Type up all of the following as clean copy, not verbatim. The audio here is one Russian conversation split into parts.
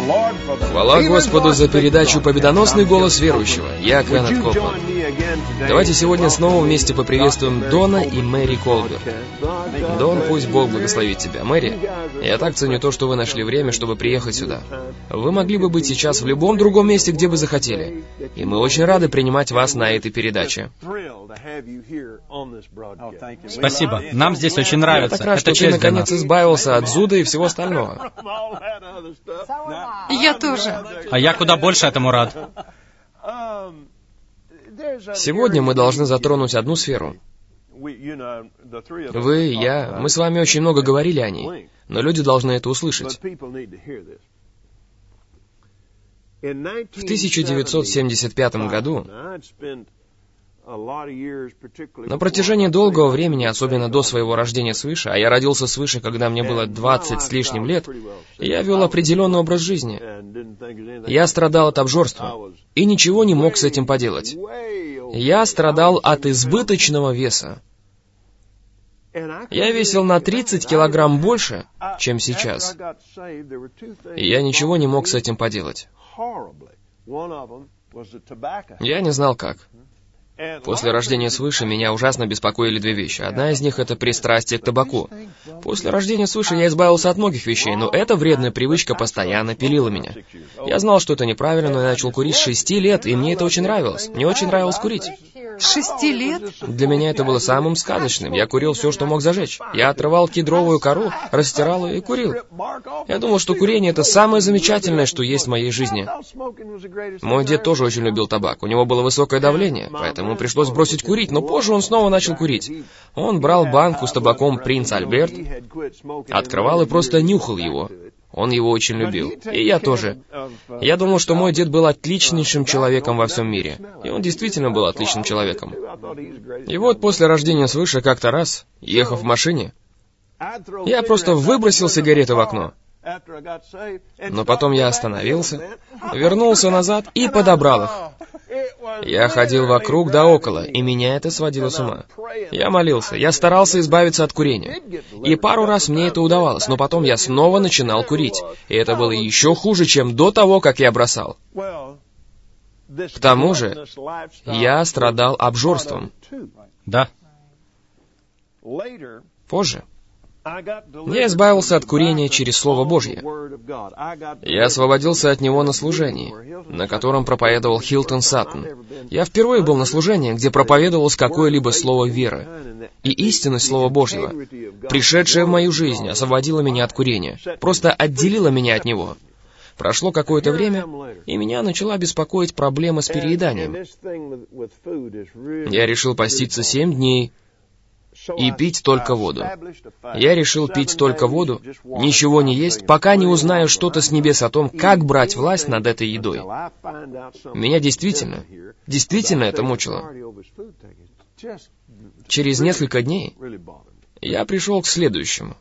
Хвала Господу за передачу «Победоносный голос верующего». Я Кеннет Копланд. Давайте сегодня снова вместе поприветствуем Дона и Мэри Колберт. Дон, пусть Бог благословит тебя. Мэри, я так ценю то, что вы нашли время, чтобы приехать сюда. Вы могли бы быть сейчас в любом другом месте, где бы захотели. И мы очень рады принимать вас на этой передаче. Спасибо. Нам здесь очень нравится. Я так рад, что ты наконец избавился от зуда и всего остального. Я тоже. А я куда больше этому рад. Сегодня мы должны затронуть одну сферу. Вы, я, мы с вами очень много говорили о ней, но люди должны это услышать. В 1975 году, на протяжении долгого времени, особенно до своего рождения свыше, а я родился свыше, когда мне было 20 с лишним лет, я вел определенный образ жизни. Я страдал от обжорства и ничего не мог с этим поделать. Я страдал от избыточного веса. Я весил на 30 килограмм больше, чем сейчас. И я ничего не мог с этим поделать. Я не знал как. После рождения свыше меня ужасно беспокоили две вещи. Одна из них — это пристрастие к табаку. После рождения свыше я избавился от многих вещей, но эта вредная привычка постоянно пилила меня. Я знал, что это неправильно, но я начал курить с 6 лет, и мне это очень нравилось. Мне очень нравилось курить. С 6 лет? Для меня это было самым сказочным. Я курил все, что мог зажечь. Я отрывал кедровую кору, растирал ее и курил. Я думал, что курение — это самое замечательное, что есть в моей жизни. Мой дед тоже очень любил табак. У него было высокое давление, поэтому ему пришлось бросить курить, но позже он снова начал курить. Он брал банку с табаком «Принц Альберт», открывал и просто нюхал его. Он его очень любил. И я тоже. Я думал, что мой дед был отличнейшим человеком во всем мире. И он действительно был отличным человеком. И вот после рождения свыше как-то раз, ехав в машине, я просто выбросил сигареты в окно. Но потом я остановился, вернулся назад и подобрал их. Я ходил вокруг да около, и меня это сводило с ума. Я молился, я старался избавиться от курения. И пару раз мне это удавалось, но потом я снова начинал курить. И это было еще хуже, чем до того, как я бросал. К тому же, я страдал обжорством. Да. Позже я избавился от курения через Слово Божье. Я освободился от него на служении, на котором проповедовал Хилтон Саттон. Я впервые был на служении, где проповедовалось какое-либо слово веры. И истинность Слова Божьего, пришедшая в мою жизнь, освободила меня от курения, просто отделила меня от него. Прошло какое-то время, и меня начала беспокоить проблема с перееданием. Я решил поститься 7 дней, и пить только воду. Я решил пить только воду, ничего не есть, пока не узнаю что-то с небес о том, как брать власть над этой едой. Меня действительно это мучило. Через несколько дней я пришел к следующему.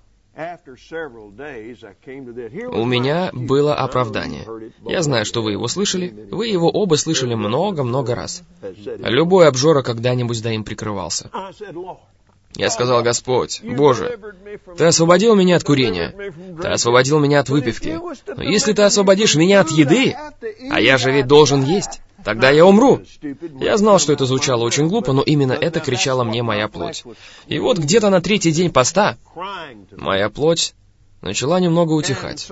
У меня было оправдание. Я знаю, что вы его слышали. Вы его оба слышали много-много раз. Любой обжора когда-нибудь да им прикрывался. Я сказал: Господь, Боже, Ты освободил меня от курения, Ты освободил меня от выпивки, но если Ты освободишь меня от еды, а я же ведь должен есть, тогда я умру. Я знал, что это звучало очень глупо, но именно это кричала мне моя плоть. И вот где-то на 3-й день поста моя плоть начала немного утихать.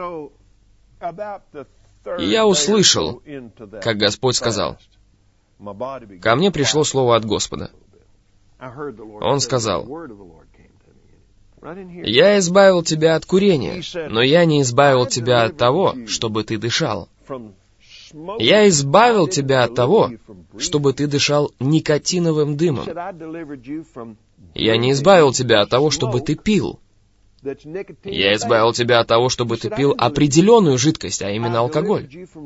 И я услышал, как Господь сказал: ко мне пришло слово от Господа. Он сказал: «Я избавил тебя от курения, но я не избавил тебя от того, чтобы ты дышал. Я избавил тебя от того, чтобы ты дышал никотиновым дымом. Я не избавил тебя от того, чтобы ты пил. Я избавил тебя от того, чтобы ты пил определенную жидкость, а именно алкоголь».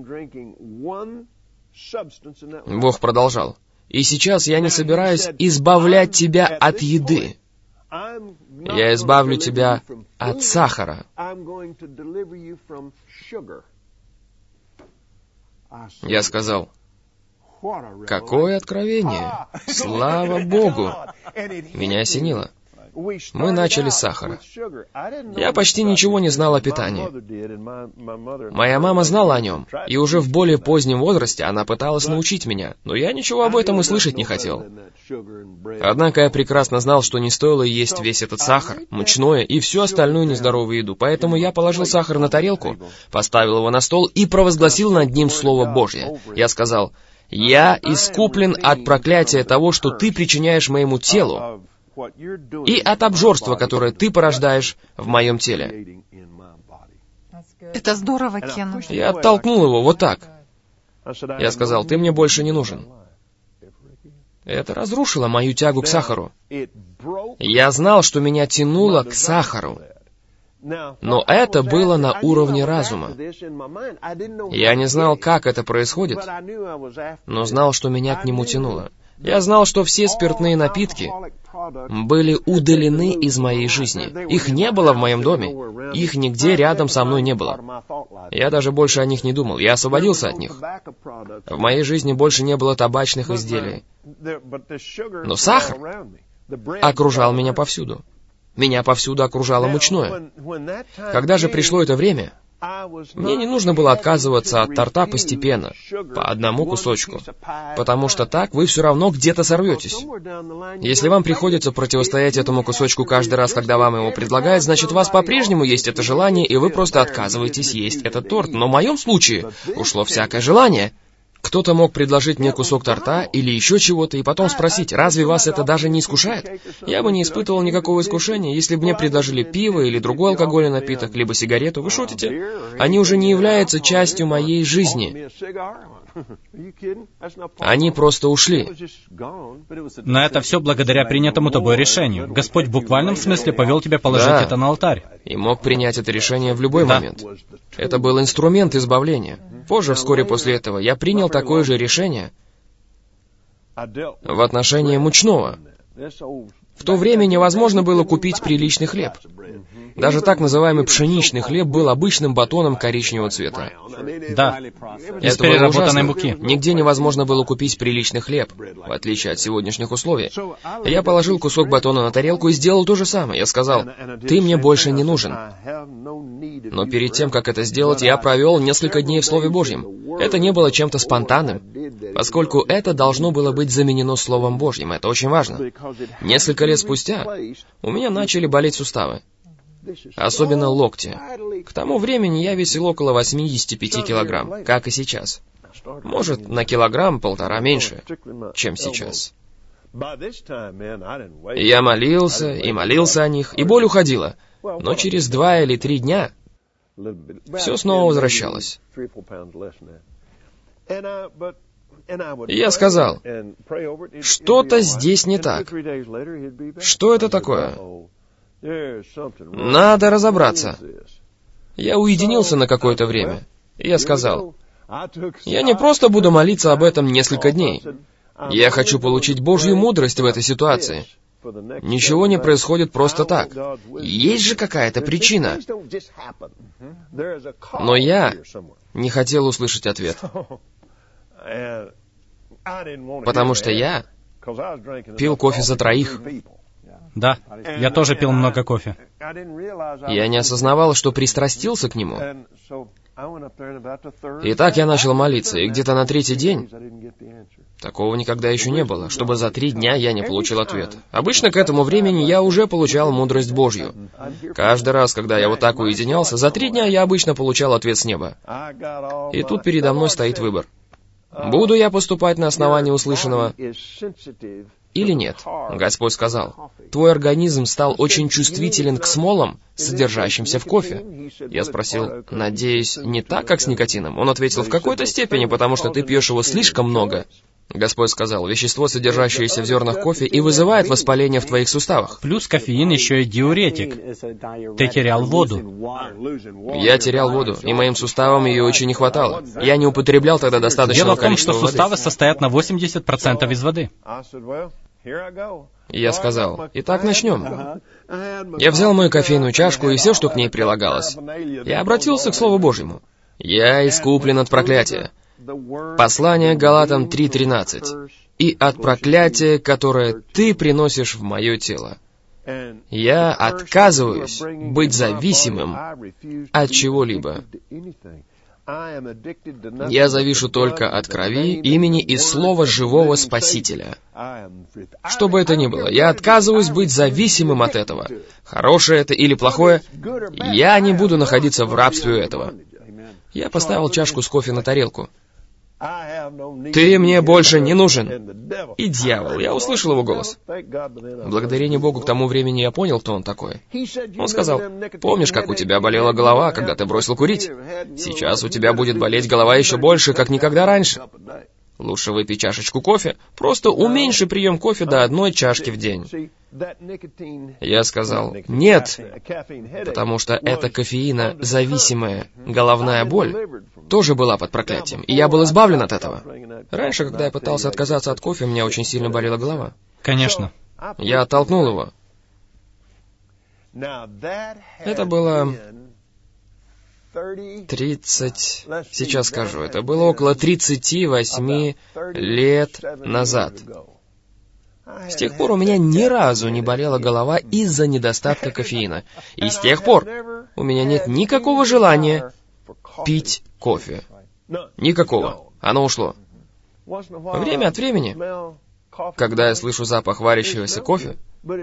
Бог продолжал: «И сейчас я не собираюсь избавлять тебя от еды. Я избавлю тебя от сахара». Я сказал: «Какое откровение! Слава Богу!» Меня осенило. Мы начали с сахара. Я почти ничего не знал о питании. Моя мама знала о нем, и уже в более позднем возрасте она пыталась научить меня, но я ничего об этом и слышать не хотел. Однако я прекрасно знал, что не стоило есть весь этот сахар, мучное и всю остальную нездоровую еду, поэтому я положил сахар на тарелку, поставил его на стол и провозгласил над ним Слово Божье. Я сказал: «Я искуплен от проклятия того, что ты причиняешь моему телу, и от обжорства, которое ты порождаешь в моем теле». Это здорово, Кен. Я оттолкнул его вот так. Я сказал: «Ты мне больше не нужен». Это разрушило мою тягу к сахару. Я знал, что меня тянуло к сахару. Но это было на уровне разума. Я не знал, как это происходит, но знал, что меня к нему тянуло. Я знал, что все спиртные напитки были удалены из моей жизни. Их не было в моем доме. Их нигде рядом со мной не было. Я даже больше о них не думал. Я освободился от них. В моей жизни больше не было табачных изделий. Но сахар окружал меня повсюду. Меня повсюду окружало мучное. Когда же пришло это время, мне не нужно было отказываться от торта постепенно, по одному кусочку, потому что так вы все равно где-то сорветесь. Если вам приходится противостоять этому кусочку каждый раз, когда вам его предлагают, значит, у вас по-прежнему есть это желание, и вы просто отказываетесь есть этот торт. Но в моем случае ушло всякое желание. Кто-то мог предложить мне кусок торта или еще чего-то, и потом спросить: «Разве вас это даже не искушает?» Я бы не испытывал никакого искушения, если бы мне предложили пиво или другой алкогольный напиток, либо сигарету. Вы шутите? Они уже не являются частью моей жизни. Они просто ушли. Но это все благодаря принятому тобой решению. Господь в буквальном смысле повел тебя положить это на алтарь. И мог принять это решение в любой момент. Это был инструмент избавления. Позже, вскоре после этого, я принял такое же решение в отношении мучного. В то время невозможно было купить приличный хлеб. Даже так называемый пшеничный хлеб был обычным батоном коричневого цвета. Да, из Это было переработанной ужасно. муки. Нигде невозможно было купить приличный хлеб, в отличие от сегодняшних условий. Я положил кусок батона на тарелку и сделал то же самое. Я сказал: «Ты мне больше не нужен». Но перед тем, как это сделать, я провел несколько дней в Слове Божьем. Это не было чем-то спонтанным, поскольку это должно было быть заменено Словом Божьим. Это очень важно. Несколько лет спустя у меня начали болеть суставы. Особенно локти. К тому времени я весил около 85 килограмм, как и сейчас. Может, на килограмм-полтора меньше, чем сейчас. Я молился и молился о них, и боль уходила. Но через 2 или 3 дня все снова возвращалось. И я сказал: «Что-то здесь не так. Что это такое? Надо разобраться». Я уединился на какое-то время. И я сказал: «Я не просто буду молиться об этом несколько дней. Я хочу получить Божью мудрость в этой ситуации. Ничего не происходит просто так. Есть же какая-то причина». Но я не хотел услышать ответ. Потому что я пил кофе за 3. Да, я тоже пил много кофе. Я не осознавал, что пристрастился к нему. И так я начал молиться, и где-то на 3-й день, такого никогда еще не было, чтобы за 3 дня я не получил ответа. Обычно к этому времени я уже получал мудрость Божью. Каждый раз, когда я вот так уединялся, за 3 дня я обычно получал ответ с неба. И тут передо мной стоит выбор. Буду я поступать на основании услышанного или нет? Господь сказал: «Твой организм стал очень чувствителен к смолам, содержащимся в кофе». Я спросил: «Надеюсь, не так, как с никотином?» Он ответил: «В какой-то степени, потому что ты пьешь его слишком много». Господь сказал: «Вещество, содержащееся в зернах кофе, и вызывает воспаление в твоих суставах». Плюс кофеин еще и диуретик. Ты терял воду. Я терял воду, и моим суставам ее очень не хватало. Я не употреблял тогда достаточного Дело в том, количества что воды. суставы состоят на 80% из воды. И я сказал: «Итак, начнем». Я взял мою кофейную чашку и все, что к ней прилагалось. Я обратился к Слову Божьему. «Я искуплен от проклятия». Послание к Галатам 3:13. «И от проклятия, которое ты приносишь в мое тело». Я отказываюсь быть зависимым от чего-либо. Я завишу только от крови, имени и слова живого Спасителя. Что бы это ни было, я отказываюсь быть зависимым от этого. Хорошее это или плохое, я не буду находиться в рабстве у этого. Я поставил чашку с кофе на тарелку. «Ты мне больше не нужен!» И дьявол, я услышал его голос. Благодарение Богу, к тому времени я понял, кто он такой. Он сказал: «Помнишь, как у тебя болела голова, когда ты бросил курить? Сейчас у тебя будет болеть голова еще больше, как никогда раньше. Лучше выпей чашечку кофе, просто уменьши прием кофе до 1 чашки в день». Я сказал: «Нет», потому что эта кофеинозависимая головная боль тоже была под проклятием, и я был избавлен от этого. Раньше, когда я пытался отказаться от кофе, мне очень сильно болела голова. Конечно. Я оттолкнул его. Это было 30... Сейчас скажу, это было около 38 лет назад. С тех пор у меня ни разу не болела голова из-за недостатка кофеина. И с тех пор у меня нет никакого желания пить кофе. Никакого. Оно ушло. Время от времени, когда я слышу запах варящегося кофе,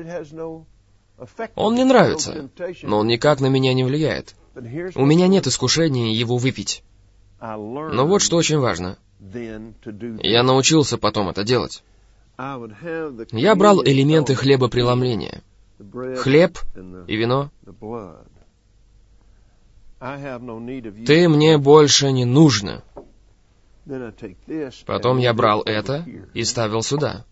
он мне нравится, но он никак на меня не влияет. У меня нет искушения его выпить. Но вот что очень важно. Я научился потом это делать. Я брал элементы хлебопреломления. Хлеб и вино. Ты мне больше не нужна. Потом я брал это и ставил сюда.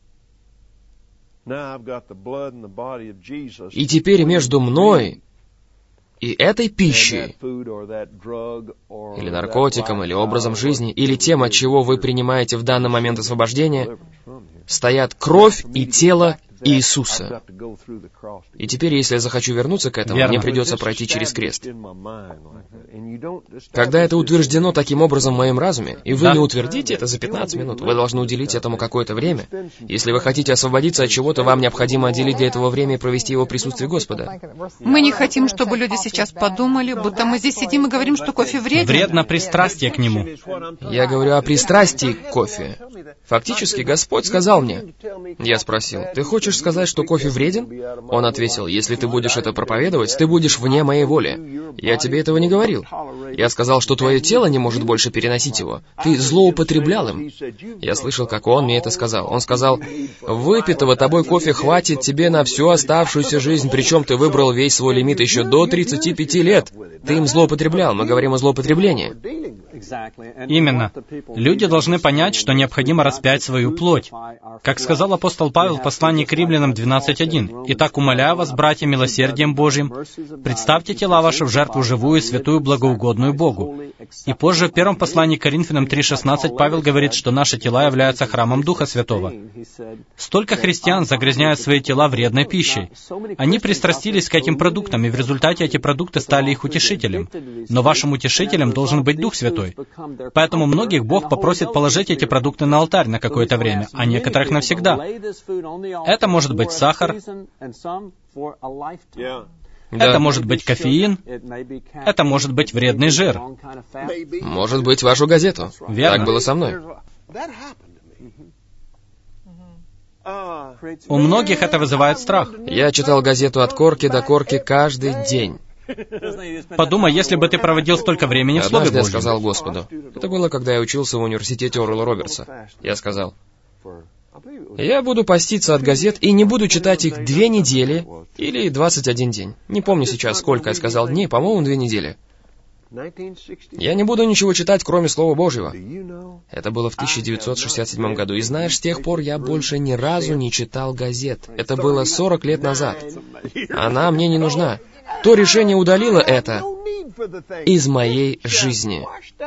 И теперь между мной и этой пищей, или наркотиком, или образом жизни, или тем, от чего вы принимаете в данный момент освобождения, стоят кровь и тело Иисуса. И теперь, если я захочу вернуться к этому, мне придется пройти через крест. Когда это утверждено таким образом в моем разуме, и вы не утвердите это за 15 минут, вы должны уделить этому какое-то время. Если вы хотите освободиться от чего-то, вам необходимо отделить для этого время и провести его в присутствии Господа. Мы не хотим, чтобы люди сейчас подумали, будто мы здесь сидим и говорим, что кофе вреден. Вредно пристрастие к нему. Я говорю о пристрастии к кофе. Фактически, Господь сказал мне. Я спросил: «Ты хочешь сказать, что кофе вреден?» Он ответил: «Если ты будешь это проповедовать, ты будешь вне моей воли. Я тебе этого не говорил. Я сказал, что твое тело не может больше переносить его. Ты злоупотреблял им». Я слышал, как он мне это сказал. Он сказал: «Выпитого тобой кофе хватит тебе на всю оставшуюся жизнь, причем ты выбрал весь свой лимит еще до 35 лет. Ты им злоупотреблял». Мы говорим о злоупотреблении. Именно. Люди должны понять, что необходимо распять свою плоть. Как сказал апостол Павел в послании к Римлянам 12:1. «Итак, умоляю вас, братья, милосердием Божьим, представьте тела ваши в жертву живую, святую, благоугодную Богу». И позже в первом послании к Коринфянам 3:16 Павел говорит, что наши тела являются храмом Духа Святого. Столько христиан загрязняют свои тела вредной пищей. Они пристрастились к этим продуктам, и в результате эти продукты стали их утешителем. Но вашим утешителем должен быть Дух Святой. Поэтому многих Бог попросит положить эти продукты на алтарь на какое-то время, а некоторых навсегда. Это может быть сахар, это может быть кофеин, это может быть вредный жир. Может быть, вашу газету. Верно. Так было со мной. У многих это вызывает страх. Я читал газету от корки до корки каждый день. Подумай, если бы ты проводил столько времени в Слове Однажды я Божьем. сказал Господу. Это было, когда я учился в университете Орла Робертса. Я сказал: «Я буду поститься от газет и не буду читать их 2 недели или 21 день. Не помню сейчас, сколько я сказал дней, по-моему, 2 недели. Я не буду ничего читать, кроме Слова Божьего». Это было в 1967 году. И знаешь, с тех пор я больше ни разу не читал газет. Это было 40 лет назад. Она мне не нужна. То решение удалило это из моей жизни.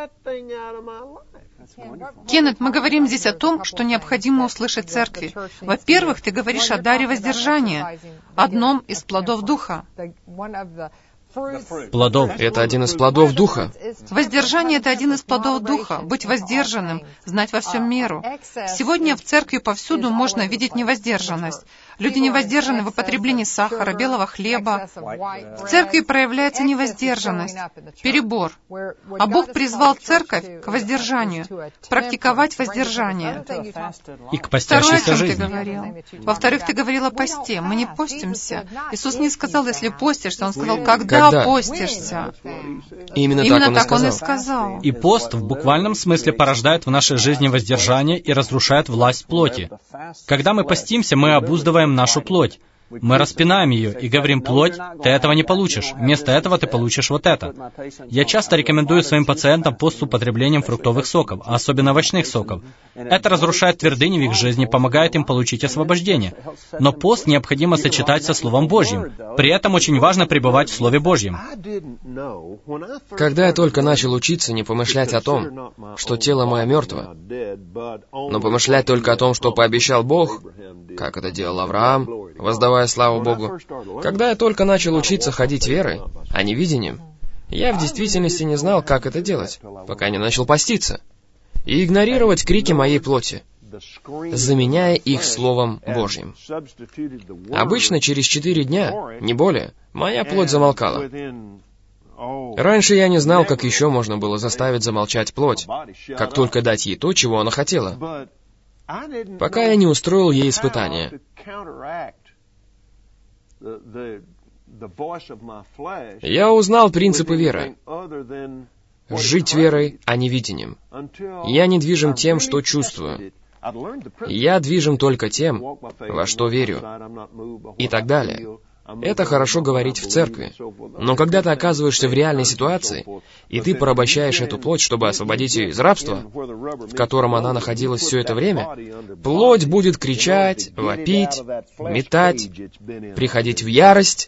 Кеннет, мы говорим здесь о том, что необходимо услышать церкви. Во-первых, ты говоришь о даре воздержания, одном из плодов Духа. плодов. Это один из плодов Духа. Воздержание — это один из плодов Духа. Быть воздержанным, знать во всем меру. Сегодня в церкви повсюду можно видеть невоздержанность. Люди невоздержаны в употреблении сахара, белого хлеба. В церкви проявляется невоздержанность, перебор. А Бог призвал церковь к воздержанию, практиковать воздержание. И к Второе, о постящейся чем ты жизни. говорил. Во-вторых, ты говорил о посте. Мы не постимся. Иисус не сказал, если постишься. Он сказал, когда постишься. Именно так Он и сказал. И пост в буквальном смысле порождает в нашей жизни воздержание и разрушает власть плоти. Когда мы постимся, мы обуздываем нашу плоть. Мы распинаем ее и говорим: плоть, ты этого не получишь. Вместо этого ты получишь вот это. Я часто рекомендую своим пациентам пост с употреблением фруктовых соков, а особенно овощных соков. Это разрушает твердыни в их жизни, помогает им получить освобождение. Но пост необходимо сочетать со Словом Божьим. При этом очень важно пребывать в Слове Божьем. Когда я только начал учиться не помышлять о том, что тело мое мертво, но помышлять только о том, что пообещал Бог, как это делал Авраам, воздавая славу Богу, когда я только начал учиться ходить верой, а не видением, я в действительности не знал, как это делать, пока не начал поститься и игнорировать крики моей плоти, заменяя их Словом Божьим. Обычно через 4 дня, не более, моя плоть замолкала. Раньше я не знал, как еще можно было заставить замолчать плоть, как только дать ей то, чего она хотела, пока я не устроил ей испытания. Я узнал принципы веры. Жить верой, а не видением. Я не движим тем, что чувствую. Я движим только тем, во что верю. И так далее. Это хорошо говорить в церкви. Но когда ты оказываешься в реальной ситуации, и ты порабощаешь эту плоть, чтобы освободить ее из рабства, в котором она находилась все это время, плоть будет кричать, вопить, метать, приходить в ярость,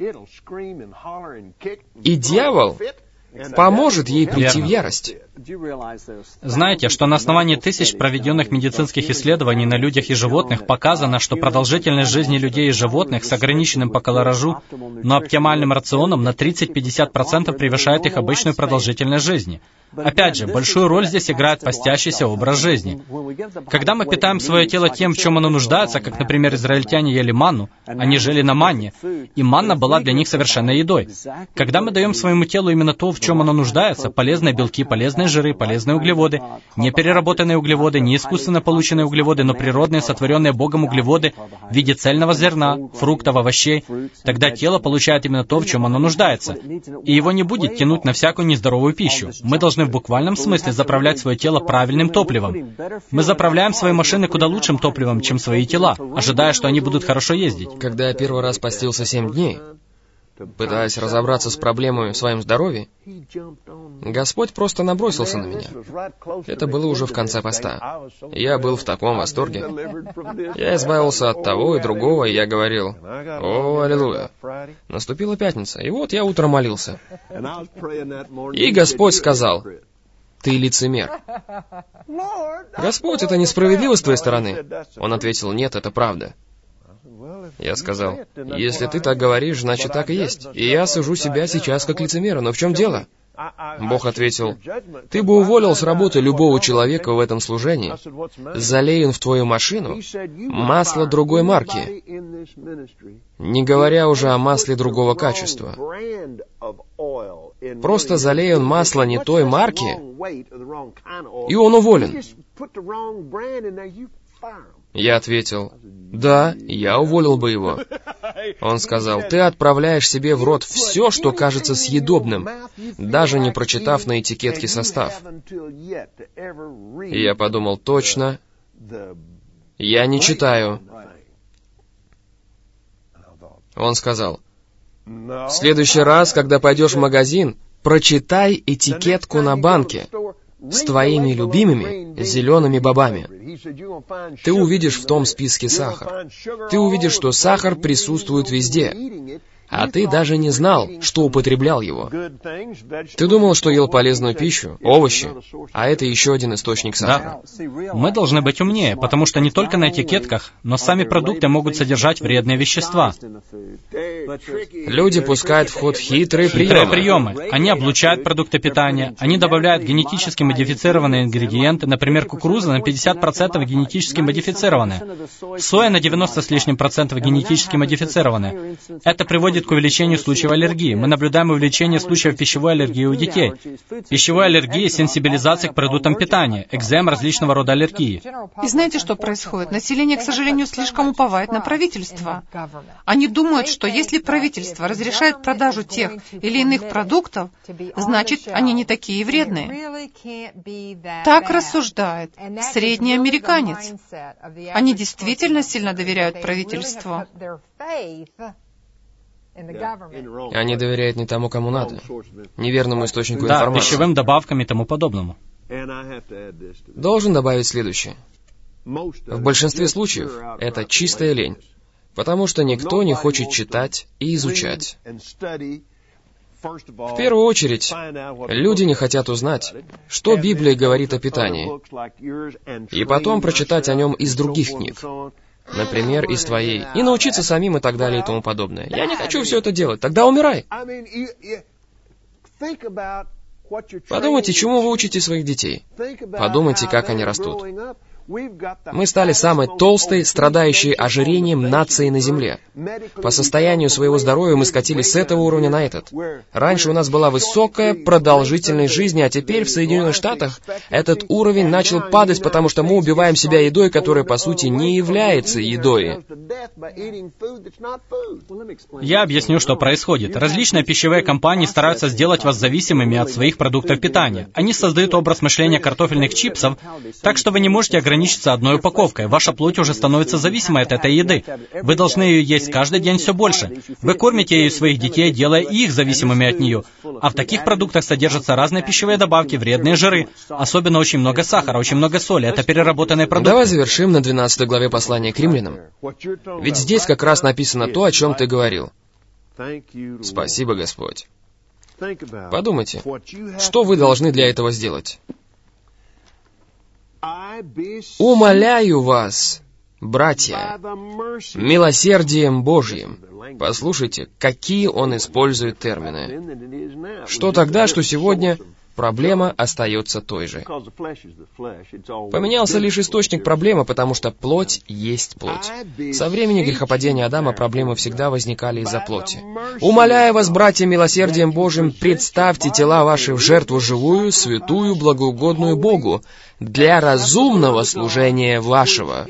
и дьявол поможет ей прийти в ярость. Знаете, что на основании тысяч проведенных медицинских исследований на людях и животных показано, что продолжительность жизни людей и животных с ограниченным по колоражу, но оптимальным рационом на 30-50% превышает их обычную продолжительность жизни. Опять же, большую роль здесь играет постящийся образ жизни. Когда мы питаем свое тело тем, в чем оно нуждается, как, например, израильтяне ели манну, они жили на манне, и манна была для них совершенной едой. Когда мы даем своему телу именно то, в чем оно нуждается, полезные белки, полезные жиры, полезные углеводы, не переработанные углеводы, не искусственно полученные углеводы, но природные, сотворенные Богом углеводы в виде цельного зерна, фруктов, овощей, тогда тело получает именно то, в чем оно нуждается, и его не будет тянуть на всякую нездоровую пищу. Мы должны в буквальном смысле заправлять свое тело правильным топливом. Мы заправляем свои машины куда лучшим топливом, чем свои тела, ожидая, что они будут хорошо ездить. Когда я первый раз постился 7 дней, пытаясь разобраться с проблемой в своем здоровье, Господь просто набросился на меня. Это было уже в конце поста. Я был в таком восторге. Я избавился от того и другого, и я говорил: «О, аллилуйя!» Наступила пятница, и вот я утром молился. И Господь сказал: «Ты лицемер». «Господь, это несправедливо с твоей стороны». Он ответил: «Нет, это правда». Я сказал: «Если ты так говоришь, значит, так и есть. И я сужу себя сейчас как лицемера, но в чем дело?» Бог ответил: «Ты бы уволил с работы любого человека в этом служении, залей он в твою машину масло другой марки, не говоря уже о масле другого качества. Просто залей он масло не той марки, и он уволен». Я ответил: «Да, я уволил бы его». Он сказал: «Ты отправляешь себе в рот все, что кажется съедобным, даже не прочитав на этикетке состав». И я подумал: точно, я не читаю. Он сказал: «В следующий раз, когда пойдешь в магазин, прочитай этикетку на банке с твоими любимыми зелеными бобами. Ты увидишь в том списке сахар. Ты увидишь, что сахар присутствует везде, а ты даже не знал, что употреблял его. Ты думал, что ел полезную пищу, овощи, а это еще один источник сахара». Да. Мы должны быть умнее, потому что не только на этикетках, но сами продукты могут содержать вредные вещества. Люди пускают в ход хитрые приемы. Они облучают продукты питания, они добавляют генетически модифицированные ингредиенты, например, кукуруза на 50% генетически модифицированная, соя на 90 с лишним процентов генетически модифицированная. Это приводит к увеличению случаев аллергии. Мы наблюдаем увеличение случаев пищевой аллергии у детей. Пищевой аллергии, сенсибилизация к продуктам питания, экзем, различного рода аллергии. И знаете, что происходит? Население, к сожалению, слишком уповает на правительство. Они думают, что если правительство разрешает продажу тех или иных продуктов, значит, они не такие вредные. Так рассуждает средний американец. Они действительно сильно доверяют правительству. Они доверяют не тому, кому надо, неверному источнику Да, информации. пищевым добавкам и тому подобному. Должен добавить следующее. В большинстве случаев это чистая лень, потому что никто не хочет читать и изучать. В первую очередь, люди не хотят узнать, что Библия говорит о питании, и потом прочитать о нем из других книг, например, из твоей, и научиться самим и так далее и тому подобное. Я не хочу все это делать, тогда умирай. Подумайте, чему вы учите своих детей. Подумайте, как они растут. Мы стали самой толстой, страдающей ожирением нацией на Земле. По состоянию своего здоровья мы скатились с этого уровня на этот. Раньше у нас была высокая продолжительность жизни, а теперь в Соединенных Штатах этот уровень начал падать, потому что мы убиваем себя едой, которая по сути не является едой. Я объясню, что происходит. Различные пищевые компании стараются сделать вас зависимыми от своих продуктов питания. Они создают образ мышления картофельных чипсов, так что вы не можете ограничиться одной упаковкой. Ваша плоть уже становится зависимой от этой еды. Вы должны ее есть каждый день все больше. Вы кормите ею своих детей, делая их зависимыми от нее. А в таких продуктах содержатся разные пищевые добавки, вредные жиры. Особенно очень много сахара, очень много соли. Это переработанные продукты. Давай завершим на 12 главе послания к римлянам. Ведь здесь как раз написано то, о чем ты говорил. Спасибо, Господь. Подумайте, что вы должны для этого сделать? «Умоляю вас, братья, милосердием Божьим». Послушайте, какие он использует термины. Что тогда, что сегодня, проблема остается той же. Поменялся лишь источник проблемы, потому что плоть есть плоть. Со времени грехопадения Адама проблемы всегда возникали из-за плоти. «Умоляю вас, братья, милосердием Божьим, представьте тела ваши в жертву живую, святую, благоугодную Богу, для разумного служения вашего.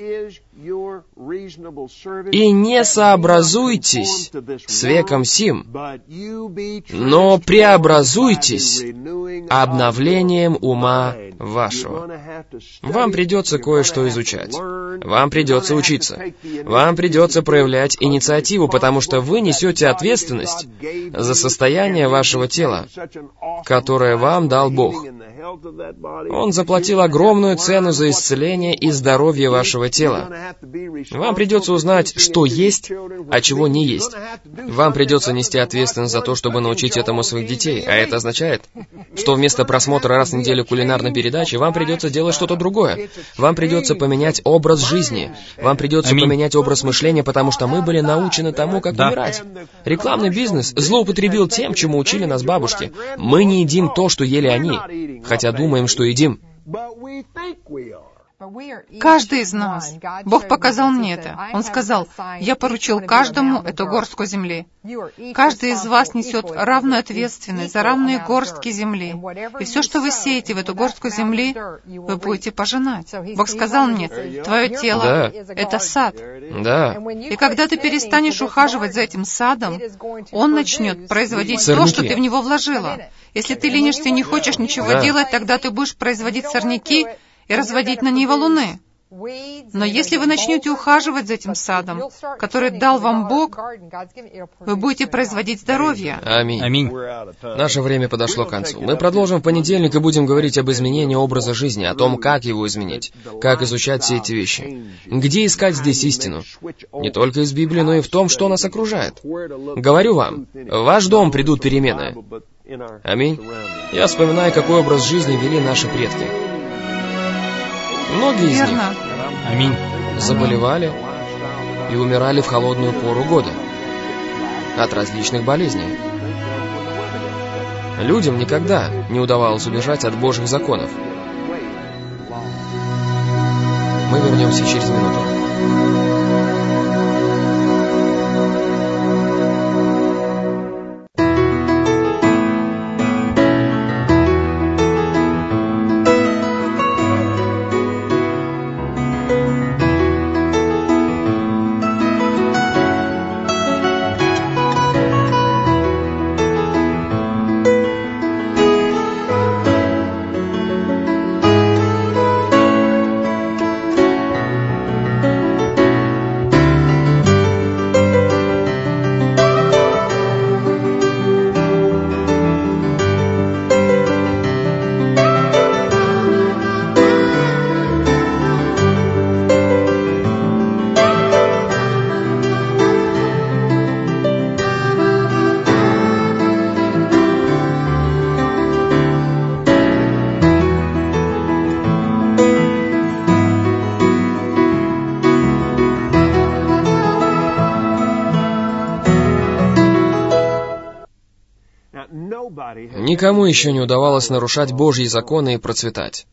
И не сообразуйтесь с веком сим, но преобразуйтесь обновлением ума вашего». Вам придется кое-что изучать. Вам придется учиться. Вам придется проявлять инициативу, потому что вы несете ответственность за состояние вашего тела, которое вам дал Бог. Он заплатил огромную цену за исцеление и здоровье вашего тела. Вам придется узнать, что есть, а чего не есть. Вам придется нести ответственность за то, чтобы научить этому своих детей. А это означает, что вместо просмотра раз в неделю кулинарной передачи, вам придется делать что-то другое. Вам придется поменять образ жизни. Вам придется поменять образ мышления, потому что мы были научены тому, как умирать. Рекламный бизнес злоупотребил тем, чему учили нас бабушки. Мы не едим то, что ели они, хотя думаем, что едим. Каждый из нас. Бог показал мне это. Он сказал: «Я поручил каждому эту горстку земли». Каждый из вас несет равную ответственность за равные горстки земли. И все, что вы сеете в эту горстку земли, вы будете пожинать. Бог сказал мне: «Твое тело — это сад». Да. И когда ты перестанешь ухаживать за этим садом, он начнет производить то, что ты в него вложила. Если ты ленишься и не хочешь ничего делать, тогда ты будешь производить сорняки и разводить на ней валуны. Но если вы начнете ухаживать за этим садом, который дал вам Бог, вы будете производить здоровье. Аминь. Аминь. Наше время подошло к концу. Мы продолжим в понедельник и будем говорить об изменении образа жизни, о том, как его изменить, как изучать все эти вещи. Где искать здесь истину? Не только из Библии, но и в том, что нас окружает. Говорю вам, в ваш дом придут перемены. Аминь. Я вспоминаю, какой образ жизни вели наши предки. Многие из них Аминь. заболевали и умирали в холодную пору года. от различных болезней. Людям никогда не удавалось убежать от Божьих законов. Мы вернемся через минуту. Никому еще не удавалось нарушать Божьи законы и процветать.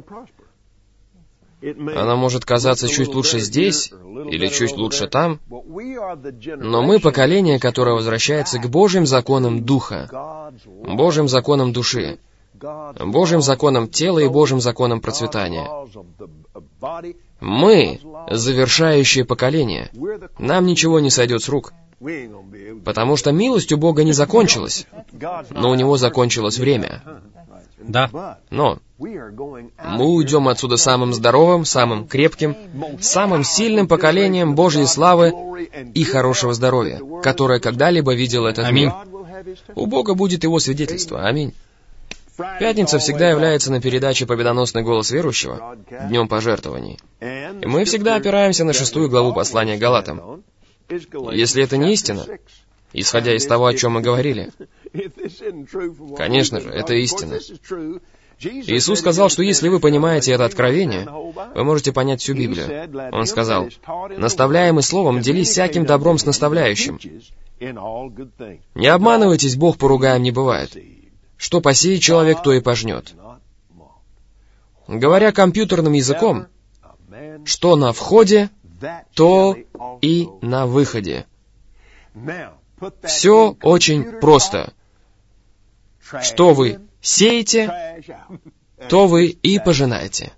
Она может казаться чуть лучше здесь или чуть лучше там, но мы поколение, которое возвращается к Божьим законам Духа, Божьим законам души, Божьим законам тела и Божьим законам процветания. Мы — завершающее поколение. Нам ничего не сойдет с рук, потому что милость у Бога не закончилась, но у Него закончилось время. Да. Но мы уйдем отсюда самым здоровым, самым крепким, самым сильным поколением Божьей славы и хорошего здоровья, которое когда-либо видел этот мир. У Бога будет Его свидетельство. Аминь. Пятница всегда является на передаче «Победоносный голос верующего», днем пожертвований. И мы всегда опираемся на 6 главу послания к Галатам. Если это не истина, исходя из того, о чем мы говорили, конечно же, это истина. Иисус сказал, что если вы понимаете это откровение, вы можете понять всю Библию. Он сказал: «Наставляемый словом, делись всяким добром с наставляющим». Не обманывайтесь, Бог поругаем не бывает. Что посеет человек, то и пожнет. Говоря компьютерным языком, что на входе, то и на выходе. Все очень просто. Что вы сеете, то вы и пожинаете.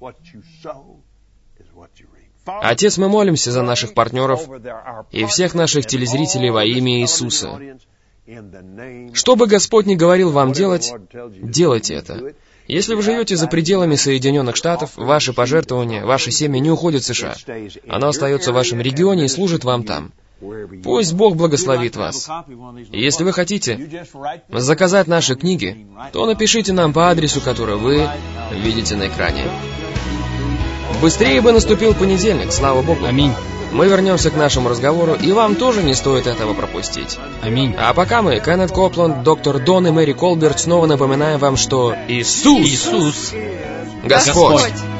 Отец, мы молимся за наших партнеров и всех наших телезрителей во имя Иисуса. Что бы Господь ни говорил вам делать, делайте это. Если вы живете за пределами Соединенных Штатов, ваши пожертвования, ваши семьи не уходят в США. Оно остается в вашем регионе и служит вам там. Пусть Бог благословит вас. И если вы хотите заказать наши книги, то напишите нам по адресу, который вы видите на экране. Быстрее бы наступил понедельник, слава Богу. Аминь. Мы вернемся к нашему разговору, и вам тоже не стоит этого пропустить. Аминь. А пока мы, Кеннет Копланд, доктор Дон и Мэри Колберт, снова напоминаем вам, что Иисус Господь. Господь.